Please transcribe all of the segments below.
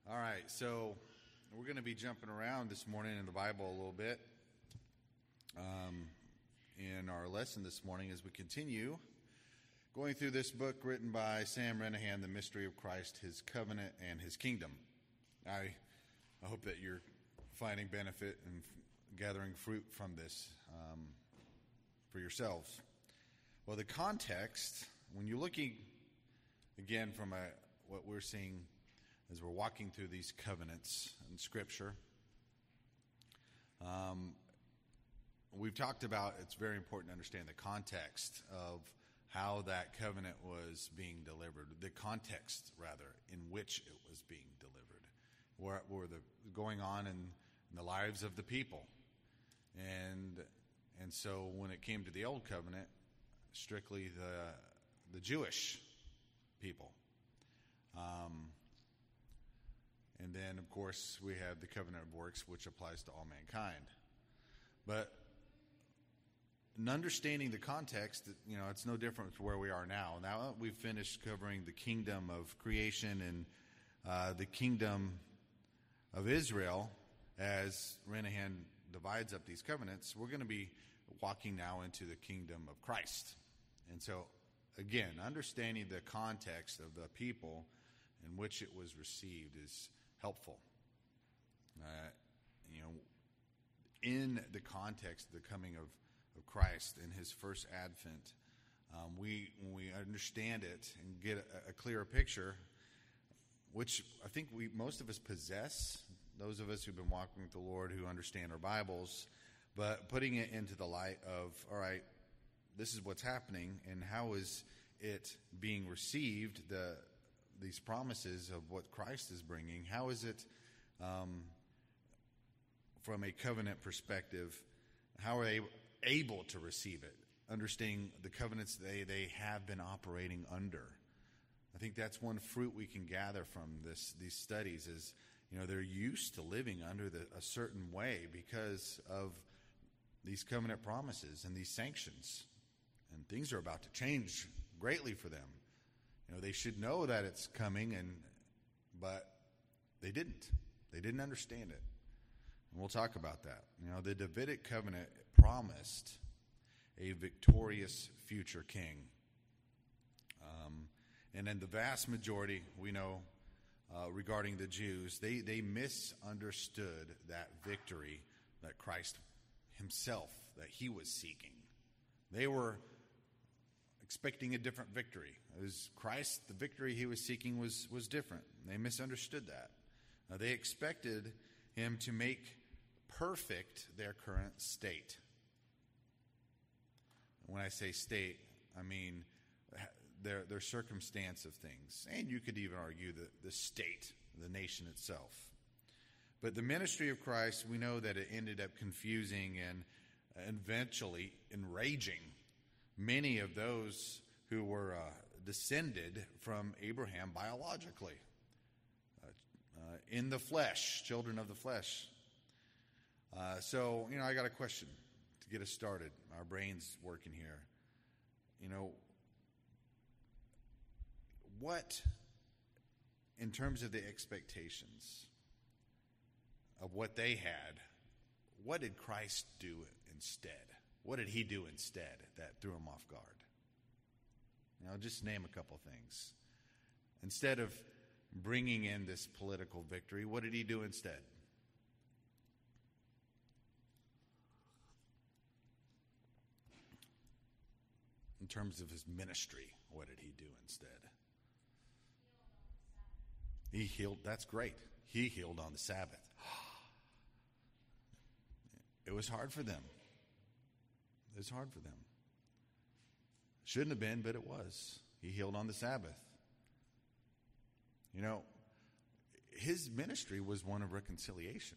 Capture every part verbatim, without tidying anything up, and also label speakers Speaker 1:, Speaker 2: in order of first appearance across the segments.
Speaker 1: All right, so we're going to be jumping around this morning in the Bible a little bit um, in our lesson this morning as we continue going through this book written by Sam Renihan, The Mystery of Christ, His Covenant, and His Kingdom. I, I hope that you're finding benefit and f- gathering fruit from this um, for yourselves. Well, the context, when you're looking, again, from a, what we're seeing as we're walking through these covenants in Scripture, um, we've talked about it's very important to understand the context of how that covenant was being delivered, the context, rather, in which it was being delivered, what were the going on in, in the lives of the people. And and so when it came to the Old Covenant, strictly the the Jewish people. Um, and then, of course, we have the covenant of works, which applies to all mankind. But in understanding the context, you know, it's no different to where we are now. Now we've finished covering the kingdom of creation and uh, the kingdom of Israel as Renihan divides up these covenants. We're going to be walking now into the kingdom of Christ. And so, again, understanding the context of the people in which it was received is helpful. Uh, you know, in the context of the coming of, of Christ in his first advent, um, we when we understand it and get a, a clearer picture, which I think we most of us possess, those of us who've been walking with the Lord, who understand our Bibles, but putting it into the light of, all right, this is what's happening, and how is it being received, the these promises of what Christ is bringing, how is it, um, from a covenant perspective, how are they able to receive it, understanding the covenants they, they have been operating under. I think that's one fruit we can gather from this these studies is, you know, they're used to living under the, a certain way because of these covenant promises and these sanctions. And things are about to change greatly for them. You know, they should know that it's coming, and but they didn't. They didn't understand it. And we'll talk about that. You know, the Davidic covenant promised a victorious future king. Um, and in the vast majority, we know, uh, regarding the Jews, they, they misunderstood that victory that Christ himself, that he was seeking. They were expecting a different victory. It was Christ, the victory he was seeking was, was different. They misunderstood that. Now, they expected him to make perfect their current state. When I say state, I mean their, their circumstance of things. And you could even argue the, the state, the nation itself. But the ministry of Christ, we know that it ended up confusing and eventually enraging many of those who were uh, descended from Abraham biologically, uh, uh, in the flesh, children of the flesh. Uh, so, you know, I got a question to get us started. Our brains working here. You know, what, in terms of the expectations of what they had, what did Christ do instead? What did he do instead that threw him off guard? You know, just name a couple things. Instead of bringing in this political victory, what did he do instead? In terms of his ministry, what did he do instead? He healed, that's great. He healed on the Sabbath. It was hard for them. It was hard for them. Shouldn't have been, but it was. He healed on the Sabbath. You know, his ministry was one of reconciliation.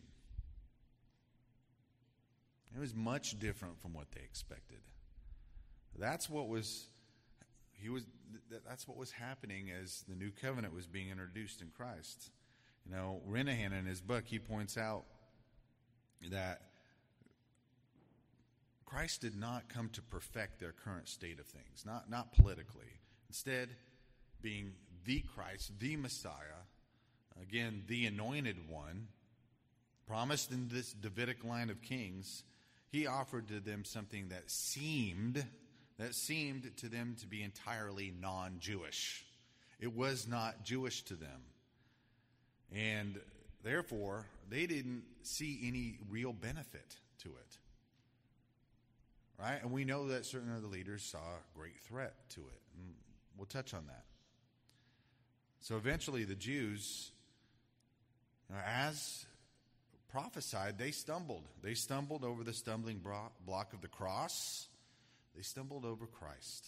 Speaker 1: It was much different from what they expected. That's what was he was that's what was happening as the new covenant was being introduced in Christ. You know, Renihan in his book, he points out that Christ did not come to perfect their current state of things, not, not politically. Instead, being the Christ, the Messiah, uh, again, the anointed one, promised in this Davidic line of kings, he offered to them something that seemed, that seemed to them to be entirely non-Jewish. It was not Jewish to them. And therefore, they didn't see any real benefit to it. Right? And we know that certain of the leaders saw a great threat to it. And we'll touch on that. So eventually the Jews, as prophesied, they stumbled. They stumbled over the stumbling block of the cross. They stumbled over Christ.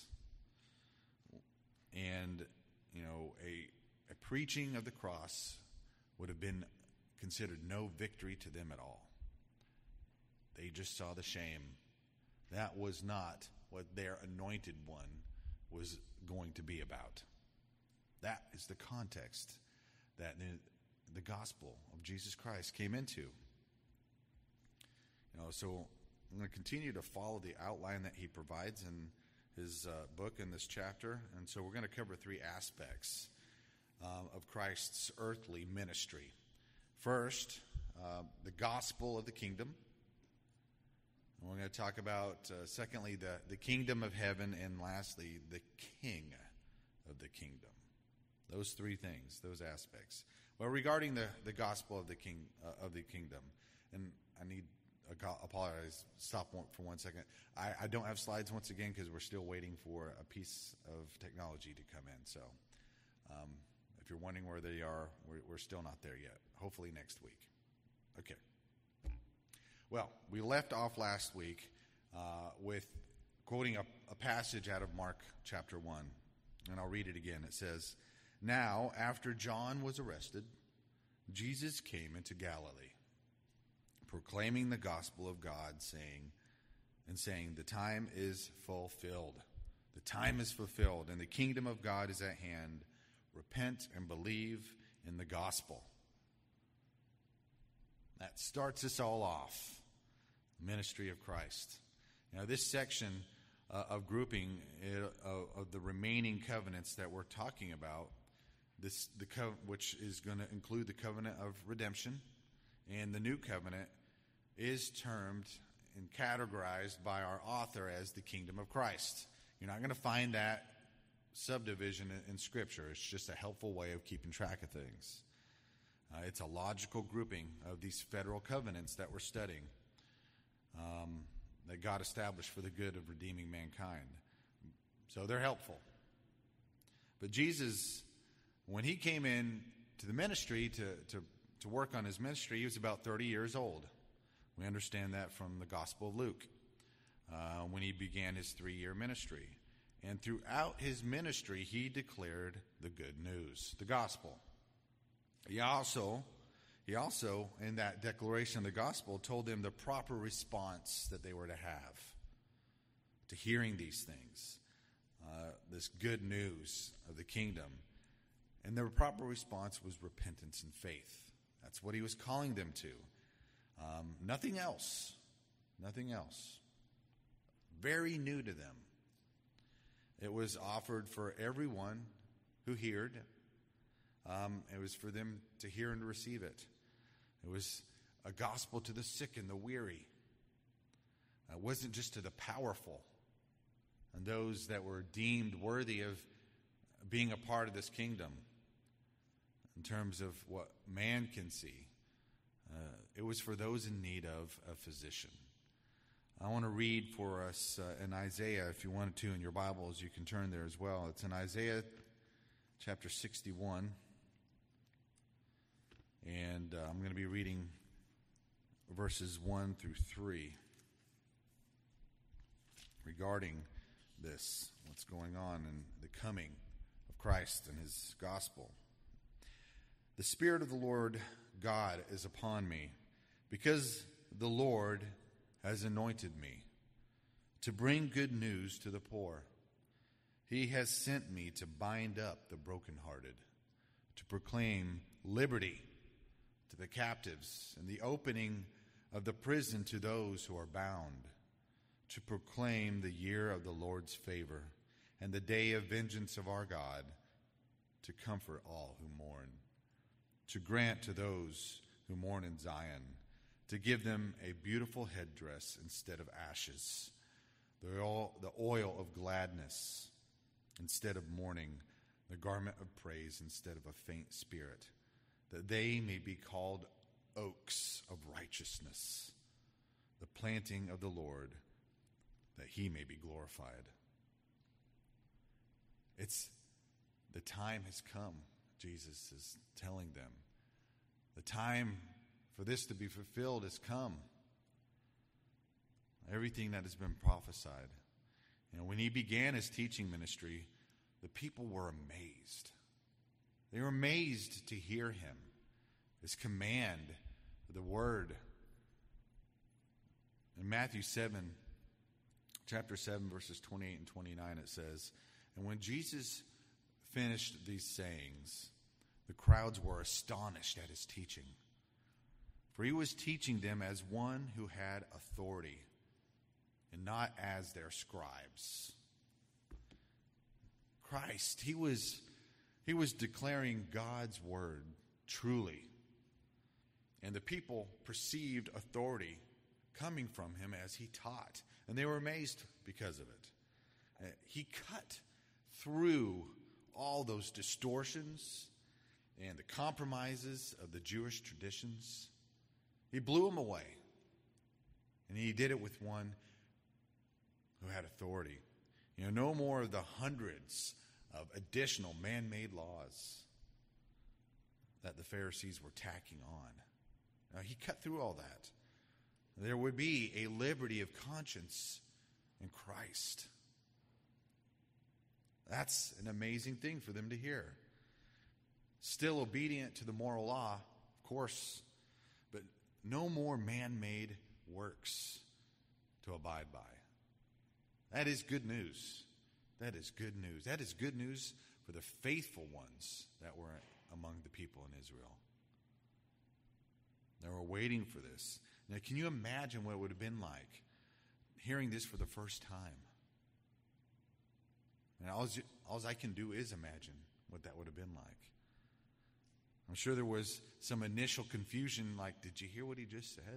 Speaker 1: And, you know, a, a preaching of the cross would have been considered no victory to them at all. They just saw the shame. That was not what their anointed one was going to be about. That is the context that the gospel of Jesus Christ came into. You know, so I'm going to continue to follow the outline that he provides in his uh, book in this chapter. And so we're going to cover three aspects um, of Christ's earthly ministry. First, uh, the gospel of the kingdom. And we're going to talk about, uh, secondly, the, the kingdom of heaven, and lastly, the king of the kingdom. Those three things, those aspects. Well, regarding the, the gospel of the king uh, of the kingdom, and I need I apologize. Stop one, for one second. I, I don't have slides once again because we're still waiting for a piece of technology to come in. So, um, if you're wondering where they are, we're, we're still not there yet. Hopefully next week. Okay. Well, we left off last week uh, with quoting a, a passage out of Mark chapter one, and I'll read it again. It says, "Now, after John was arrested, Jesus came into Galilee, proclaiming the gospel of God, saying, and saying, the time is fulfilled. The time is fulfilled, and the kingdom of God is at hand. Repent and believe in the gospel." That starts us all off. Ministry of Christ. Now, this section uh, of grouping uh, of the remaining covenants that we're talking about, this the co- which is going to include the covenant of redemption and the new covenant, is termed and categorized by our author as the kingdom of Christ. You're not going to find that subdivision in, in Scripture. It's just a helpful way of keeping track of things. Uh, it's a logical grouping of these federal covenants that we're studying, um, that God established for the good of redeeming mankind. So they're helpful. But Jesus, when he came in to the ministry to, to, to work on his ministry, he was about thirty years old. We understand that from the Gospel of Luke, uh, when he began his three-year ministry. And throughout his ministry, he declared the good news, the gospel. He also, he also, in that declaration of the gospel, told them the proper response that they were to have to hearing these things, uh, this good news of the kingdom. And their proper response was repentance and faith. That's what he was calling them to. Um, nothing else. Nothing else. Very new to them. It was offered for everyone who heard. Um, it was for them to hear and to receive it. It was a gospel to the sick and the weary. It wasn't just to the powerful and those that were deemed worthy of being a part of this kingdom in terms of what man can see. Uh, it was for those in need of a physician. I want to read for us uh, in Isaiah, if you wanted to, in your Bibles, you can turn there as well. It's in Isaiah chapter sixty-one. And uh, I'm going to be reading verses one through three regarding this, what's going on in the coming of Christ and his gospel. "The Spirit of the Lord God is upon me, because the Lord has anointed me to bring good news to the poor. He has sent me to bind up the brokenhearted, to proclaim liberty to the captives and the opening of the prison to those who are bound, to proclaim the year of the Lord's favor and the day of vengeance of our God, to comfort all who mourn, to grant to those who mourn in Zion, to give them a beautiful headdress instead of ashes, the oil, the oil of gladness instead of mourning, the garment of praise instead of a faint spirit, that they may be called oaks of righteousness, the planting of the Lord, that he may be glorified. It's the time has come, Jesus is telling them. The time for this to be fulfilled has come. Everything that has been prophesied. You know, when he began his teaching ministry, the people were amazed. They were amazed to hear him, his command, the word. In Matthew seven, chapter seven, verses twenty-eight and twenty-nine, it says, "And when Jesus finished these sayings, the crowds were astonished at his teaching. For he was teaching them as one who had authority, and not as their scribes." Christ, he was, he was declaring God's word truly. And the people perceived authority coming from him as he taught. And they were amazed because of it. Uh, he cut through all those distortions and the compromises of the Jewish traditions. He blew them away. And he did it with one who had authority. You know, no more of the hundreds of additional man-made laws that the Pharisees were tacking on. Now, he cut through all that. There would be a liberty of conscience in Christ. That's an amazing thing for them to hear. Still obedient to the moral law, of course, but no more man-made works to abide by. That is good news. That is good news. That is good news for the faithful ones that were among the people in Israel. They were waiting for this. Now, can you imagine what it would have been like hearing this for the first time? And all, all I can do is imagine what that would have been like. I'm sure there was some initial confusion, like, did you hear what he just said?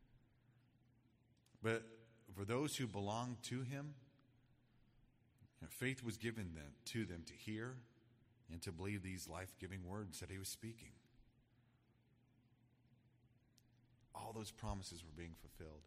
Speaker 1: But for those who belonged to him, you know, faith was given them, to them to hear and to believe these life-giving words that he was speaking. All those promises were being fulfilled.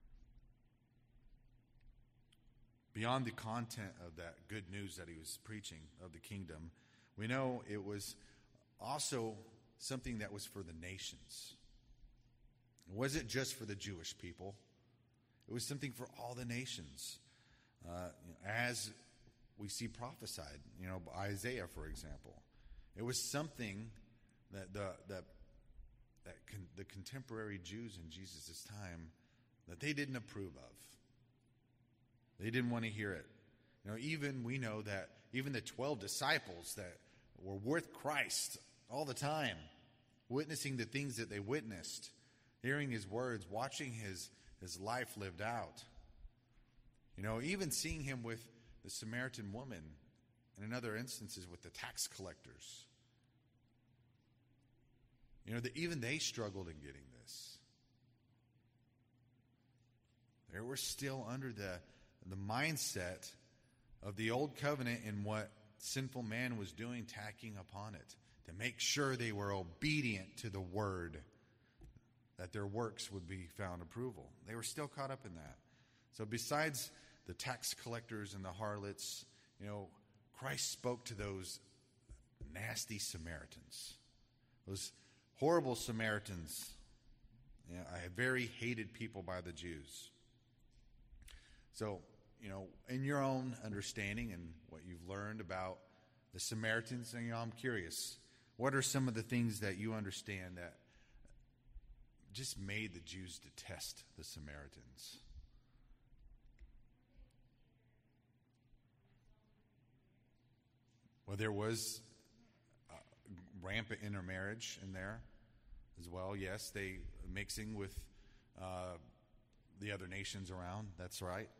Speaker 1: Beyond the content of that good news that he was preaching of the kingdom, we know it was also something that was for the nations. It wasn't just for the Jewish people. It was something for all the nations. Uh, as we see prophesied, you know, by Isaiah, for example. It was something that the that that con, the contemporary Jews in Jesus' time, that they didn't approve of. They didn't want to hear it. You know, even we know that even the twelve disciples that were with Christ all the time, witnessing the things that they witnessed, hearing his words, watching his, his life lived out. You know, even seeing him with the Samaritan woman, and in other instances with the tax collectors. You know, that even they struggled in getting this. They were still under the, the mindset of the old covenant and what sinful man was doing, tacking upon it to make sure they were obedient to the word, that their works would be found approval. They were still caught up in that. So besides the tax collectors and the harlots, you know, Christ spoke to those nasty Samaritans, those horrible Samaritans, you know, a very hated people by the Jews. So, you know, in your own understanding and what you've learned about the Samaritans, you know, I'm curious, what are some of the things that you understand that just made the Jews detest the Samaritans? Well, there was uh, rampant intermarriage in there as well. Yes, they mixing with uh, the other nations around. That's right.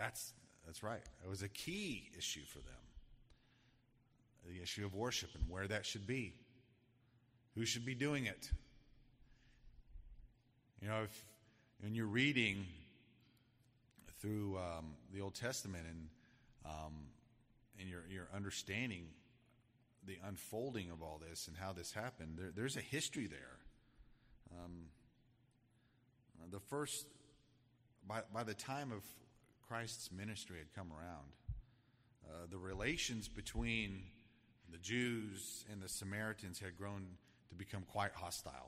Speaker 1: That's that's right. It was a key issue for them. The issue of worship and where that should be. Who should be doing it? You know, if when you're reading through um, the Old Testament and um, and you're you're understanding the unfolding of all this and how this happened, there, there's a history there. Um, the first, by by the time of Christ's ministry had come around, uh, the relations between the Jews and the Samaritans had grown to become quite hostile.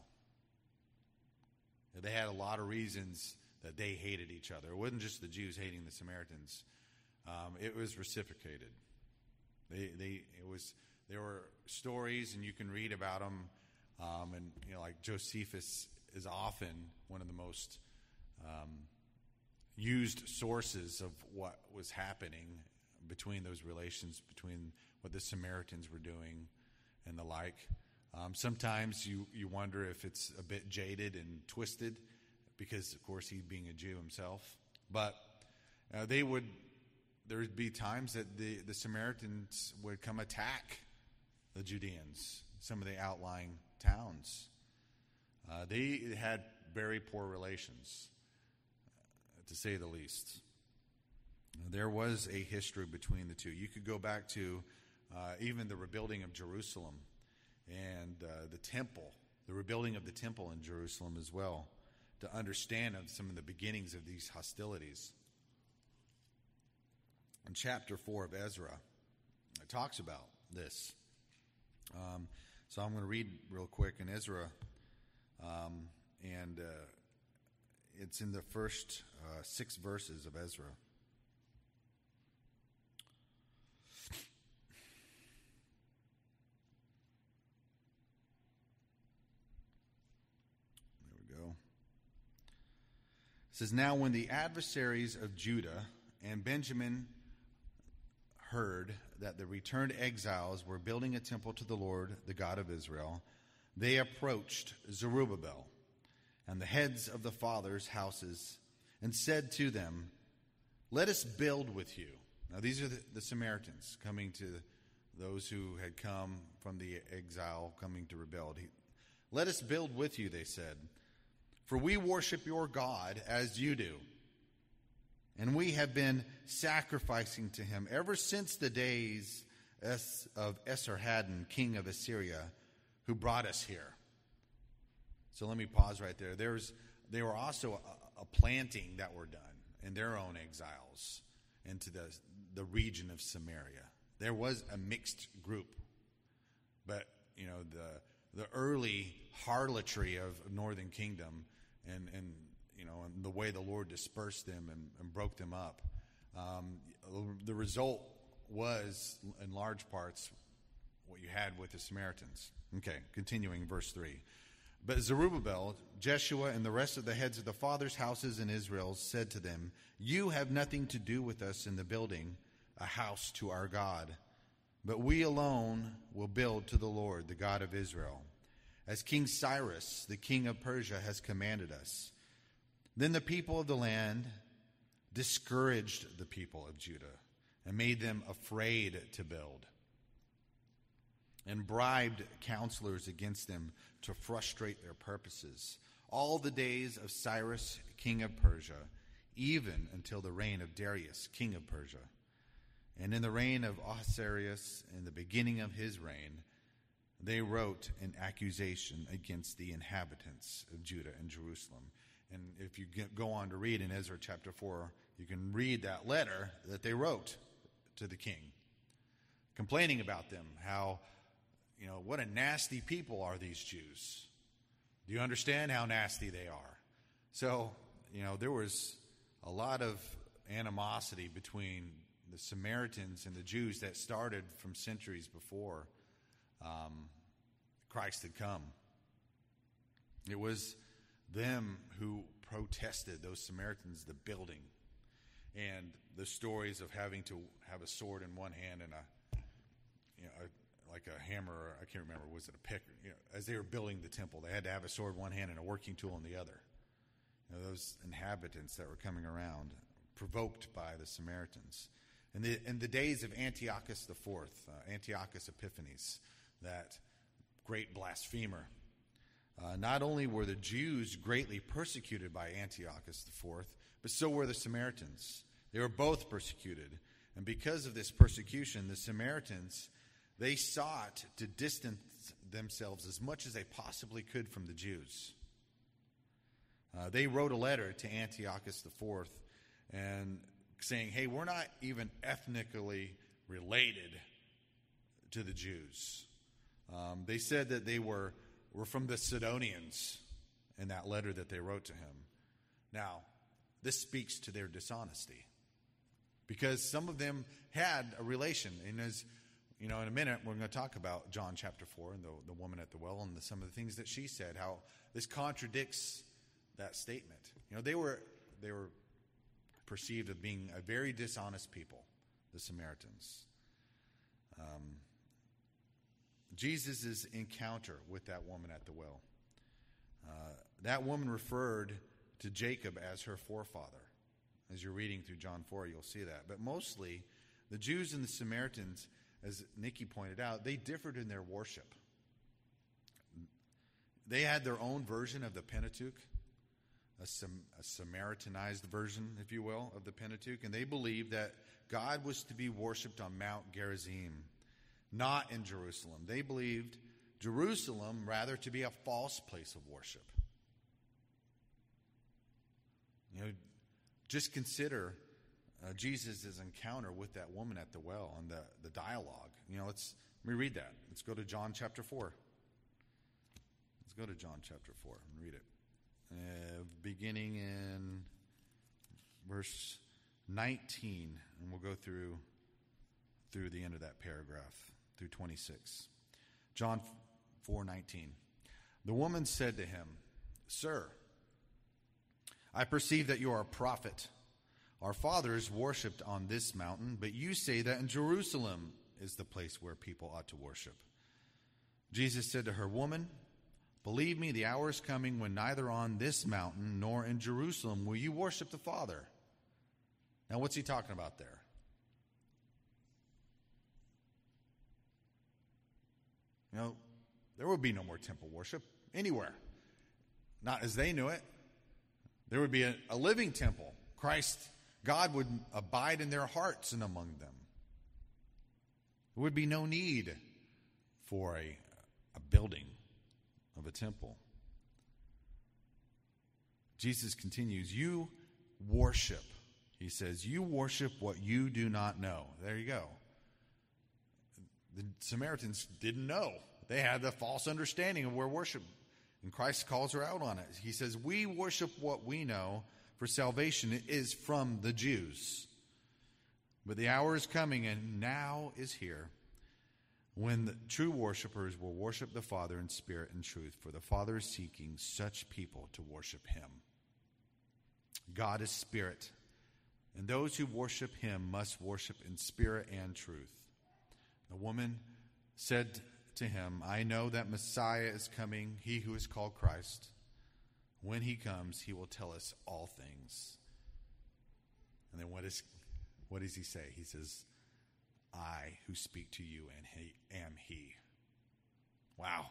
Speaker 1: They had a lot of reasons that they hated each other. It wasn't just the Jews hating the Samaritans. Um, it was reciprocated. They, they, it was. There were stories, and you can read about them. Um, and you know, like Josephus is often one of the most um, used sources of what was happening between those relations, between what the Samaritans were doing and the like. Um, sometimes you, you wonder if it's a bit jaded and twisted because, of course, he being a Jew himself. But uh, they would, there would be times that the, the Samaritans would come attack the Judeans, some of the outlying towns. Uh, they had very poor relations, uh, to say the least. There was a history between the two. You could go back to uh, even the rebuilding of Jerusalem and uh, the temple, the rebuilding of the temple in Jerusalem as well, to understand of some of the beginnings of these hostilities. In chapter four of Ezra, it talks about this. Um, so I'm going to read real quick in Ezra, um, and uh, it's in the first uh, six verses of Ezra. There we go. It says, "Now when the adversaries of Judah and Benjamin heard that the returned exiles were building a temple to the Lord, the God of Israel, they approached Zerubbabel and the heads of the fathers' houses and said to them, 'Let us build with you.'" Now these are the, the Samaritans coming to those who had come from the exile, coming to rebuild. He, "Let us build with you," they said, "for we worship your God as you do. And we have been sacrificing to him ever since the days of Esarhaddon, king of Assyria, who brought us here." So let me pause right there. There's, there were also a, a planting that were done in their own exiles into the, the region of Samaria. There was a mixed group. But, you know, the, the early harlotry of Northern Kingdom and, and you know, and the way the Lord dispersed them and, and broke them up. Um, the result was, in large parts, what you had with the Samaritans. Okay, continuing verse three. "But Zerubbabel, Jeshua, and the rest of the heads of the fathers' houses in Israel said to them, 'You have nothing to do with us in the building a house to our God, but we alone will build to the Lord, the God of Israel, as King Cyrus, the king of Persia, has commanded us.' Then the people of the land discouraged the people of Judah and made them afraid to build, and bribed counselors against them to frustrate their purposes all the days of Cyrus, king of Persia, even until the reign of Darius, king of Persia. And in the reign of Ahasuerus, in the beginning of his reign, they wrote an accusation against the inhabitants of Judah and Jerusalem." And if you get, go on to read in Ezra chapter four, you can read that letter that they wrote to the king, complaining about them, how, you know, what a nasty people are these Jews. Do you understand how nasty they are? So, you know, there was a lot of animosity between the Samaritans and the Jews that started from centuries before um, Christ had come. It was them who protested, those Samaritans, the building, and the stories of having to have a sword in one hand and a, you know, a, like a hammer, or I can't remember, was it a pick? You know, as they were building the temple, they had to have a sword in one hand and a working tool in the other. You know, those inhabitants that were coming around provoked by the Samaritans. In the, in the days of Antiochus the Fourth, uh, Antiochus Epiphanes, that great blasphemer, uh, not only were the Jews greatly persecuted by Antiochus the Fourth, but so were the Samaritans. They were both persecuted. And because of this persecution, the Samaritans, they sought to distance themselves as much as they possibly could from the Jews. Uh, they wrote a letter to Antiochus the Fourth and saying, hey, we're not even ethnically related to the Jews. Um, they said that they were, were from the Sidonians in that letter that they wrote to him. Now, this speaks to their dishonesty, because some of them had a relation. And as you know, in a minute, we're going to talk about John chapter four and the, the woman at the well and the, some of the things that she said, how this contradicts that statement. You know, they were they were perceived as being a very dishonest people, the Samaritans. Um, Jesus' encounter with that woman at the well. Uh, that woman referred to Jacob as her forefather. As you're reading through John four, you'll see that. But mostly, the Jews and the Samaritans, as Nikki pointed out, they differed in their worship. They had their own version of the Pentateuch, a, Sam- a Samaritanized version, if you will, of the Pentateuch, and they believed that God was to be worshipped on Mount Gerizim, not in Jerusalem. They believed Jerusalem, rather, to be a false place of worship. You know, just consider uh, Jesus' encounter with that woman at the well and the, the dialogue. You know, let's let me read that. Let's go to John chapter four. Let's go to John chapter four and read it. Uh, beginning in verse nineteen, and we'll go through through the end of that paragraph, through twenty-six. John four nineteen. The woman said to him, "Sir, I perceive that you are a prophet. Our fathers worshipped on this mountain, but you say that in Jerusalem is the place where people ought to worship." Jesus said to her, "Woman, believe me, the hour is coming when neither on this mountain nor in Jerusalem will you worship the Father." Now, what's he talking about there? You know, there would be no more temple worship anywhere. Not as they knew it. There would be a, a living temple. Christ, God would abide in their hearts and among them. There would be no need for a, a building of a temple. Jesus continues, you worship, he says, you worship what you do not know. There you go. The Samaritans didn't know. They had the false understanding of where worship, and Christ calls her out on it. He says, we worship what we know, for salvation is from the Jews. But the hour is coming, and now is here, when the true worshipers will worship the Father in spirit and truth, for the Father is seeking such people to worship him. God is spirit, and those who worship him must worship in spirit and truth. The woman said to him, I know that Messiah is coming, he who is called Christ. When he comes, he will tell us all things. And then what is what does he say? He says, I who speak to you and he, am he. Wow.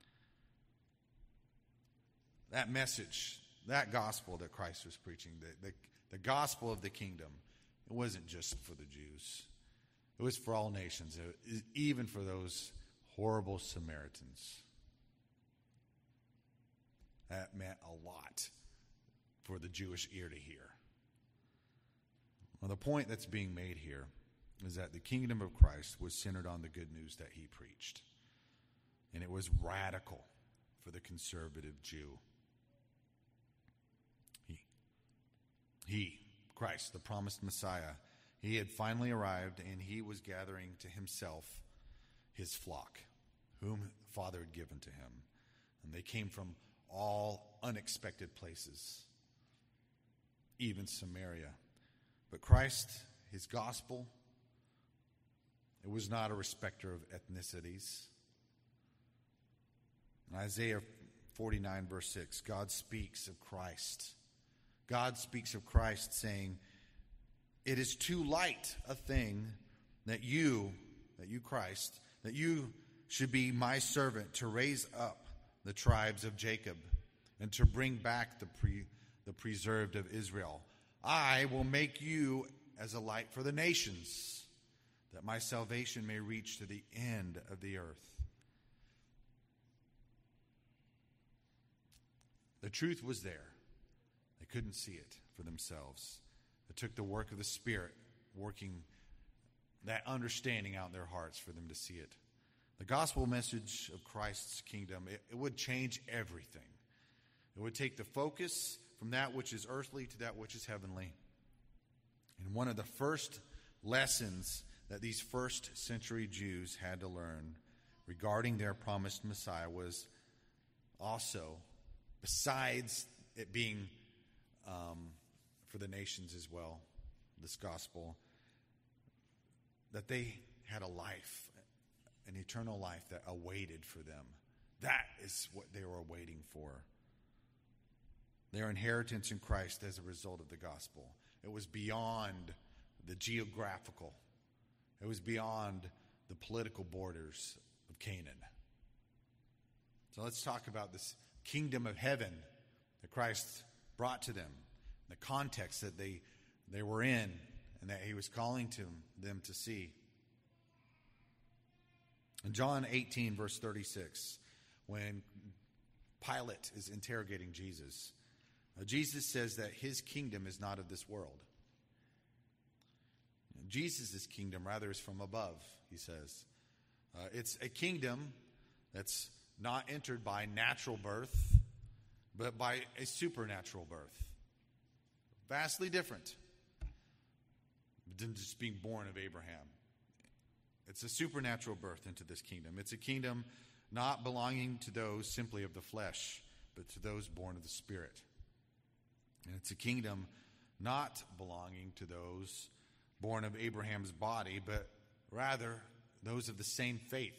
Speaker 1: That message, that gospel that Christ was preaching, the, the, the gospel of the kingdom, it wasn't just for the Jews. It was for all nations, it, even for those horrible Samaritans. That meant a lot for the Jewish ear to hear. Well, the point that's being made here is that the kingdom of Christ was centered on the good news that he preached. And it was radical for the conservative Jew. He, he, Christ, the promised Messiah, he had finally arrived, and he was gathering to himself his flock, whom the Father had given to him. And they came from all unexpected places, even Samaria. But Christ, his gospel, it was not a respecter of ethnicities. In Isaiah forty-nine, verse six, God speaks of Christ. God speaks of Christ, saying, it is too light a thing that you, that you Christ, that you should be my servant to raise up the tribes of Jacob and to bring back the pre, the preserved of Israel. I will make you as a light for the nations, that my salvation may reach to the end of the earth. The truth was there. They couldn't see it for themselves. It took the work of the Spirit working that understanding out in their hearts for them to see it. The gospel message of Christ's kingdom, it, it would change everything. It would take the focus from that which is earthly to that which is heavenly. And one of the first lessons that these first century Jews had to learn regarding their promised Messiah was also, besides it being um, for the nations as well, this gospel, that they had a life, an eternal life that awaited for them. That is what they were waiting for. Their inheritance in Christ as a result of the gospel. It was beyond the geographical. It was beyond the political borders of Canaan. So let's talk about this kingdom of heaven that Christ brought to them, the context that they, they were in, and that he was calling to them to see. In John eighteen, verse thirty-six, when Pilate is interrogating Jesus, uh, Jesus says that his kingdom is not of this world. Jesus' kingdom, rather, is from above, he says. Uh, it's a kingdom that's not entered by natural birth, but by a supernatural birth. Vastly different than just being born of Abraham. It's a supernatural birth into this kingdom. It's a kingdom not belonging to those simply of the flesh, but to those born of the Spirit. And it's a kingdom not belonging to those born of Abraham's body, but rather those of the same faith.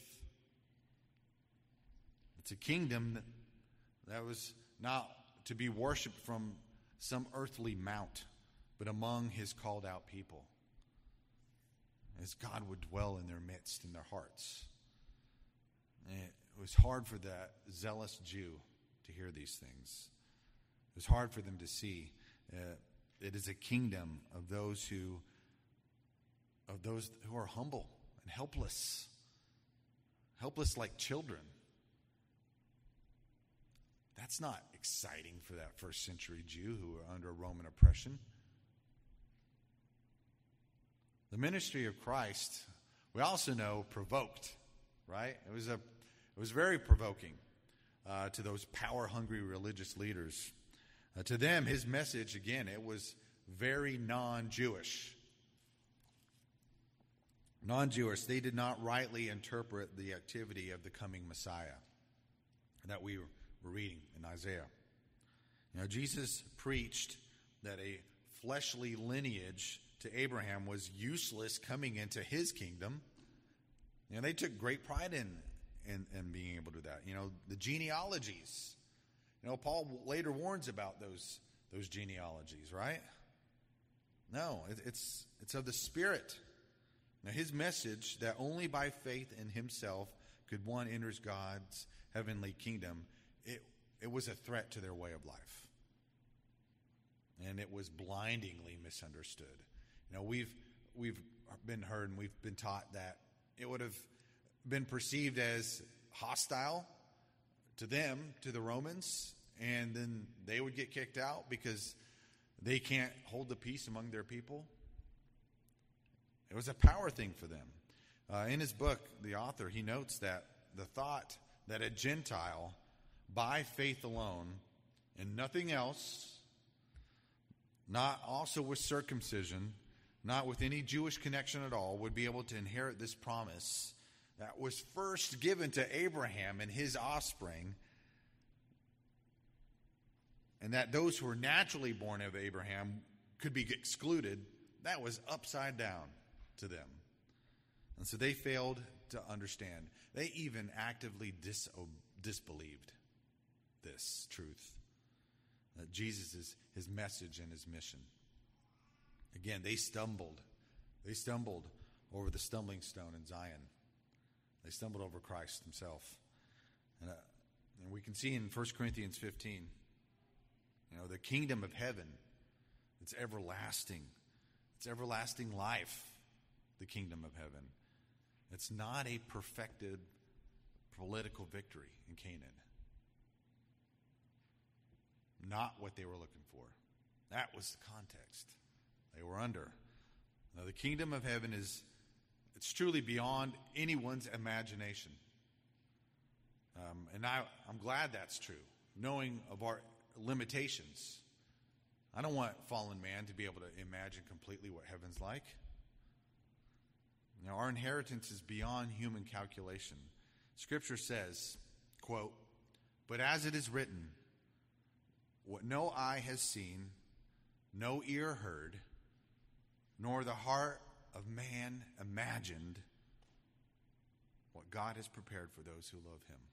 Speaker 1: It's a kingdom that, that was not to be worshipped from some earthly mount, but among his called out people, as God would dwell in their midst, in their hearts. And it was hard for that zealous Jew to hear these things. It was hard for them to see. Uh, it is a kingdom of those who, of those who are humble and helpless, helpless like children. That's not exciting for that first century Jew who were under Roman oppression. The ministry of Christ, we also know, provoked, right? It was a, it was very provoking uh, to those power-hungry religious leaders. Uh, to them, his message, again, it was very non-Jewish. Non-Jewish, they did not rightly interpret the activity of the coming Messiah that we were reading in Isaiah. You know, Jesus preached that a fleshly lineage to Abraham was useless coming into his kingdom. You know, they took great pride in, in, in being able to do that. You know, the genealogies. You know, Paul later warns about those, those genealogies, right? No, it, it's, it's of the Spirit. Now, his message that only by faith in himself could one enter God's heavenly kingdom, it, it was a threat to their way of life. And it was blindingly misunderstood. You know, we've we've been heard and we've been taught that it would have been perceived as hostile to them, to the Romans, and then they would get kicked out because they can't hold the peace among their people. It was a power thing for them. Uh, in his book, the author, he notes that the thought that a Gentile, by faith alone and nothing else, not also with circumcision, not with any Jewish connection at all, would be able to inherit this promise that was first given to Abraham and his offspring, and that those who were naturally born of Abraham could be excluded. That was upside down to them. And so they failed to understand. They even actively dis- disbelieved this truth, that Jesus is his message and his mission. Again, they stumbled. They stumbled over the stumbling stone in Zion. They stumbled over Christ himself. And, uh, and we can see in First Corinthians fifteen, you know, the kingdom of heaven, it's everlasting. It's everlasting life, the kingdom of heaven. It's not a perfected political victory in Canaan. Not what they were looking for. That was the context they were under. Now, the kingdom of heaven is, it's truly beyond anyone's imagination. Um, and I, I'm glad that's true, knowing of our limitations. I don't want fallen man to be able to imagine completely what heaven's like. Now, our inheritance is beyond human calculation. Scripture says, quote, "But as it is written, what no eye has seen, no ear heard, nor the heart of man imagined, what God has prepared for those who love him."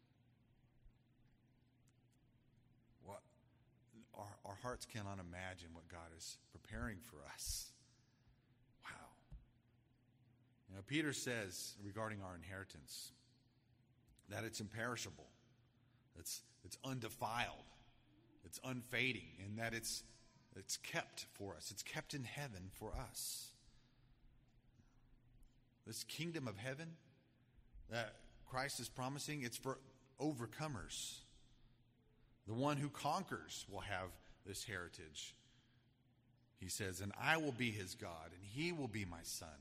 Speaker 1: What our, our hearts cannot imagine what God is preparing for us. Wow. You know, Peter says regarding our inheritance that it's imperishable, it's it's undefiled, it's unfading, and that it's it's kept for us. It's kept in heaven for us. This kingdom of heaven that Christ is promising, it's for overcomers. The one who conquers will have this heritage. He says, "And I will be his God, and he will be my son."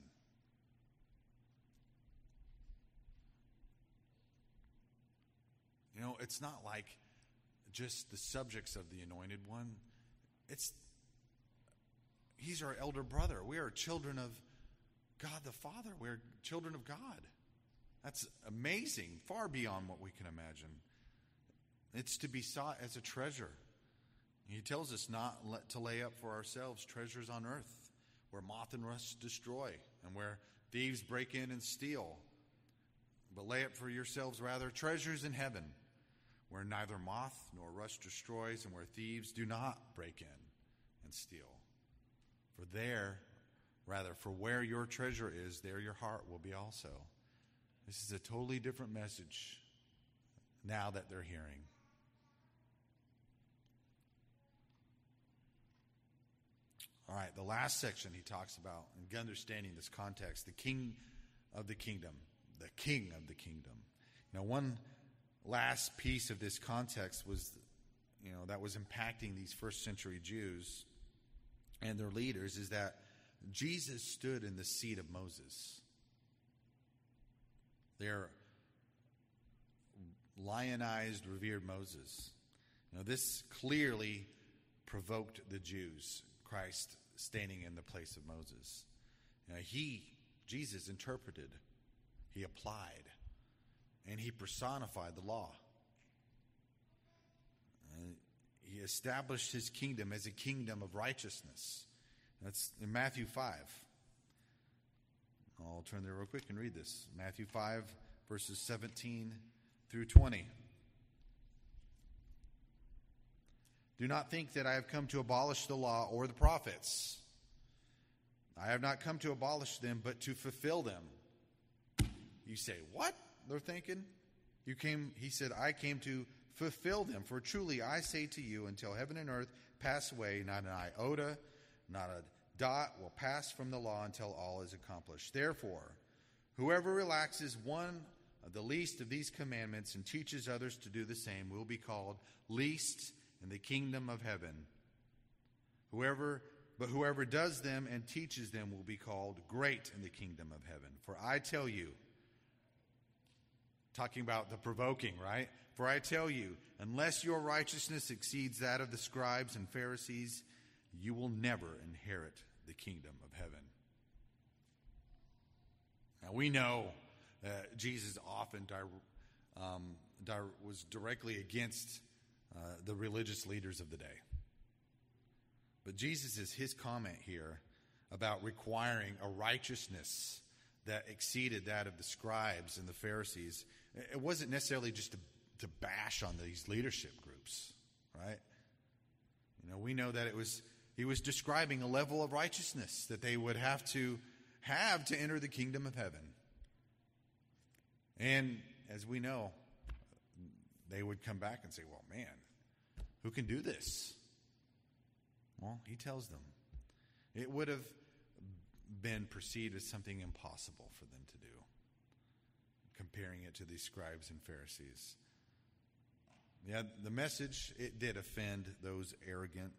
Speaker 1: You know, it's not like just the subjects of the Anointed One. It's he's our elder brother. We are children of God the Father. We're children of God. That's amazing, far beyond what we can imagine. It's to be sought as a treasure. He tells us not let, to lay up for ourselves treasures on earth, where moth and rust destroy, and where thieves break in and steal. But lay up for yourselves rather treasures in heaven, where neither moth nor rust destroys, and where thieves do not break in and steal. For there, rather, for where your treasure is, there your heart will be also. This is a totally different message now that they're hearing. All right, the last section he talks about, in understanding this context, the king of the kingdom, the king of the kingdom. Now, one last piece of this context was, you know, that was impacting these first century Jews and their leaders, is that Jesus stood in the seat of Moses. Their lionized, revered Moses. Now, this clearly provoked the Jews, Christ standing in the place of Moses. Now, he, Jesus, interpreted, he applied, and he personified the law. And he established his kingdom as a kingdom of righteousness. That's in Matthew five. I'll turn there real quick and read this. Matthew five, verses seventeen through twenty. "Do not think that I have come to abolish the law or the prophets. I have not come to abolish them, but to fulfill them." You say, what? They're thinking. You came, he said, "I came to fulfill them. For truly I say to you, until heaven and earth pass away, not an iota, not a dot will pass from the law until all is accomplished. Therefore, whoever relaxes one of the least of these commandments and teaches others to do the same will be called least in the kingdom of heaven. Whoever, but whoever does them and teaches them will be called great in the kingdom of heaven. For I tell you," talking about the provoking, right? "For I tell you, unless your righteousness exceeds that of the scribes and Pharisees, you will never inherit the kingdom of heaven." Now, we know that Jesus often di- um, di- was directly against uh, the religious leaders of the day. But Jesus is his comment here about requiring a righteousness that exceeded that of the scribes and the Pharisees. It wasn't necessarily just to, to bash on these leadership groups, right? You know, we know that it was, He was describing a level of righteousness that they would have to have to enter the kingdom of heaven. And as we know, they would come back and say, well, man, who can do this? Well, he tells them. It would have been perceived as something impossible for them to do, comparing it to these scribes and Pharisees. Yeah, the message, it did offend those arrogant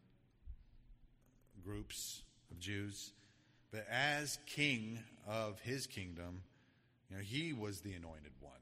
Speaker 1: groups of Jews. But as king of his kingdom, you know, he was the anointed one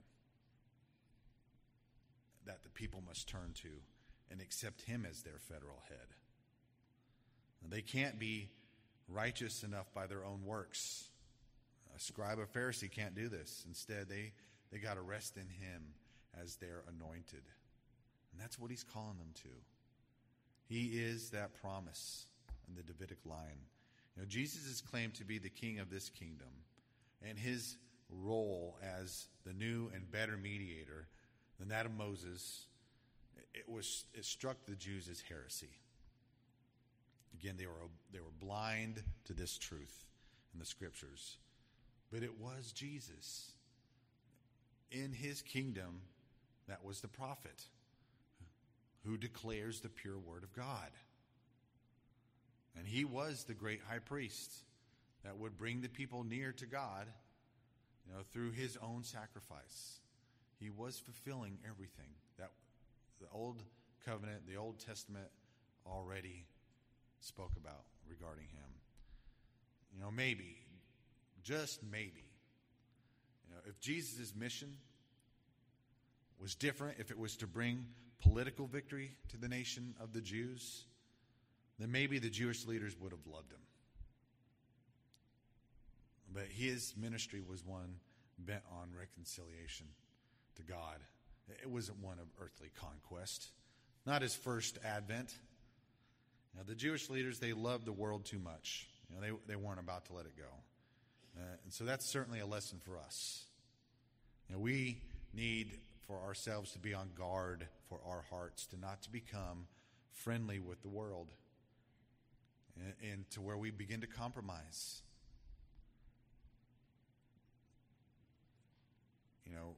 Speaker 1: that the people must turn to and accept him as their federal head. And they can't be righteous enough by their own works. A scribe or Pharisee can't do this. Instead, they, they got to rest in him as their anointed. And that's what he's calling them to. He is that promise in the Davidic line. You know, Jesus is claimed to be the king of this kingdom, and his role as the new and better mediator than that of Moses, it was it struck the Jews as heresy. Again, they were they were blind to this truth in the scriptures. But it was Jesus in his kingdom that was the prophet who declares the pure word of God. And he was the great high priest that would bring the people near to God, you know, through his own sacrifice. He was fulfilling everything that the Old Covenant, the Old Testament already spoke about regarding him. You know, maybe, just maybe, you know, if Jesus' mission was different, if it was to bring political victory to the nation of the Jews, then maybe the Jewish leaders would have loved him. But his ministry was one bent on reconciliation to God. It wasn't one of earthly conquest, not his first advent. Now, the Jewish leaders, they loved the world too much. You know, they, they weren't about to let it go. Uh, and so that's certainly a lesson for us. You know, we need for ourselves to be on guard for our hearts, to not to become friendly with the world, and, and to where we begin to compromise. You know,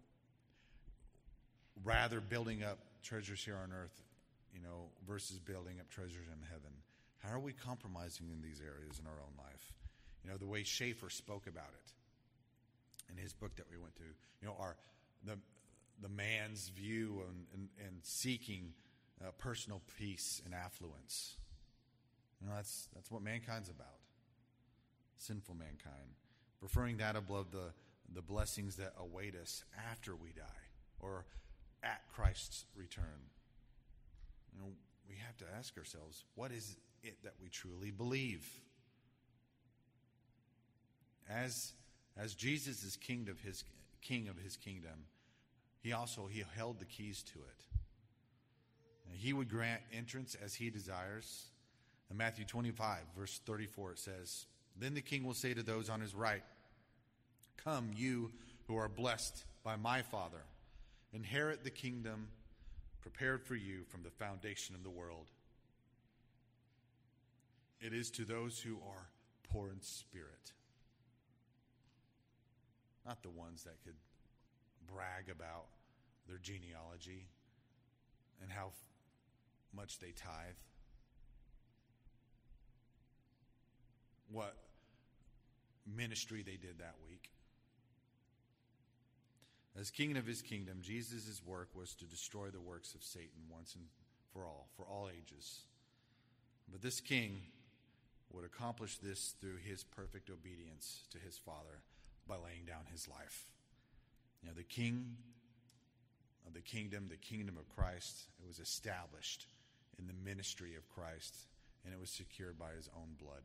Speaker 1: rather building up treasures here on earth, you know, versus building up treasures in heaven. How are we compromising in these areas in our own life? You know, the way Schaeffer spoke about it in his book that we went to, you know, our the the man's view and, and, and seeking uh, personal peace and affluence. You know, that's that's what mankind's about. Sinful mankind. Preferring that above the, the blessings that await us after we die or at Christ's return. You know, we have to ask ourselves, what is it that we truly believe? As as Jesus is king of his king of his kingdom, he also he held the keys to it. And he would grant entrance as he desires. In Matthew twenty-five, verse thirty-four, it says, "Then the king will say to those on his right, 'Come, you who are blessed by my Father, inherit the kingdom prepared for you from the foundation of the world. It is to those who are poor in spirit.'" Not the ones that could brag about their genealogy and how much they tithe. What ministry they did that week. As king of his kingdom, Jesus' work was to destroy the works of Satan once and for all, for all ages. But this king would accomplish this through his perfect obedience to his Father by laying down his life. You know, the king of the kingdom, the kingdom of Christ, it was established in the ministry of Christ, and it was secured by his own blood.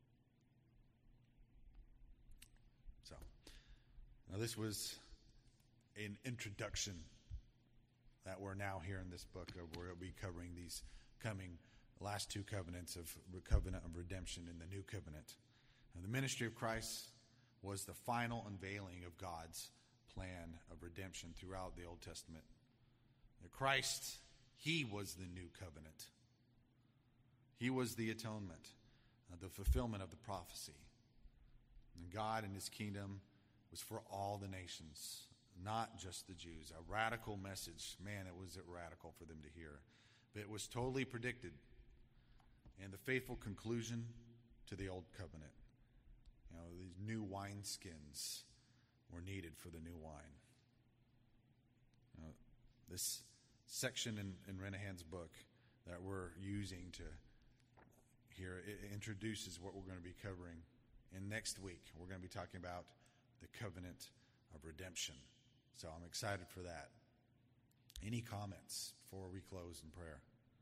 Speaker 1: So, now this was an introduction that we're now here in this book of where we'll be covering these coming last two covenants of covenant of redemption and the new covenant. Now, the ministry of Christ was the final unveiling of God's plan of redemption throughout the Old Testament. Now, Christ, he was the new covenant. He was the atonement. uh, the fulfillment of the prophecy. And God and his kingdom was for all the nations, not just the Jews. A radical message. Man, it was radical for them to hear. But it was totally predicted. And the faithful conclusion to the old covenant. You know, these new wineskins were needed for the new wine. You know, this section in, in Renahan's book that we're using to here, it introduces what we're going to be covering. And next week, we're going to be talking about the covenant of redemption. So I'm excited for that. Any comments before we close in prayer?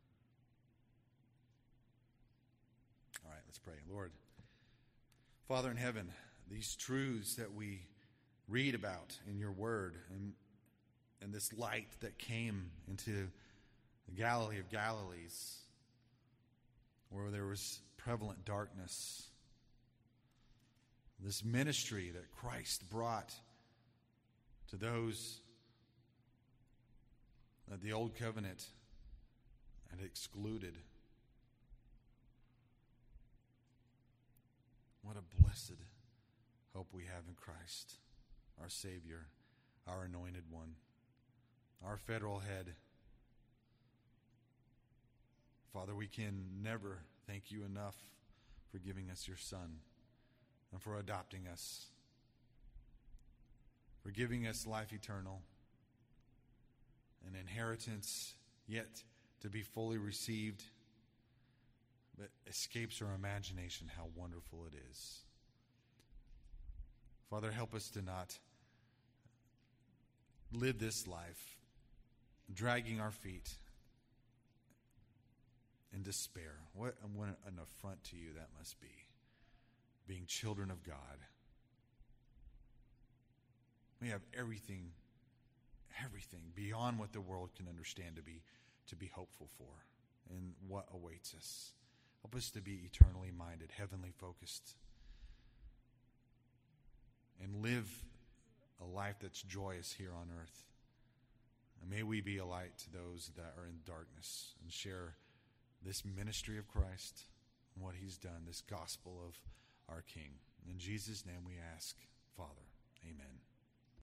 Speaker 1: All right, let's pray. Lord, Father in heaven, these truths that we read about in your word and, and this light that came into the Galilee of Galilees, where there was prevalent darkness, this ministry that Christ brought to those that the old covenant had excluded. What a blessed hope we have in Christ, our Savior, our anointed one, our federal head. Father, we can never thank you enough for giving us your Son and for adopting us, for giving us life eternal, an inheritance yet to be fully received, but escapes our imagination how wonderful it is. Father, help us to not live this life dragging our feet in despair. What, what an affront to you that must be, being children of God. We have everything, everything beyond what the world can understand to be to be hopeful for and what awaits us. Help us to be eternally minded, heavenly focused, and live a life that's joyous here on earth. And may we be a light to those that are in darkness and share this ministry of Christ and what he's done, this gospel of our King. In Jesus' name we ask, Father. Amen.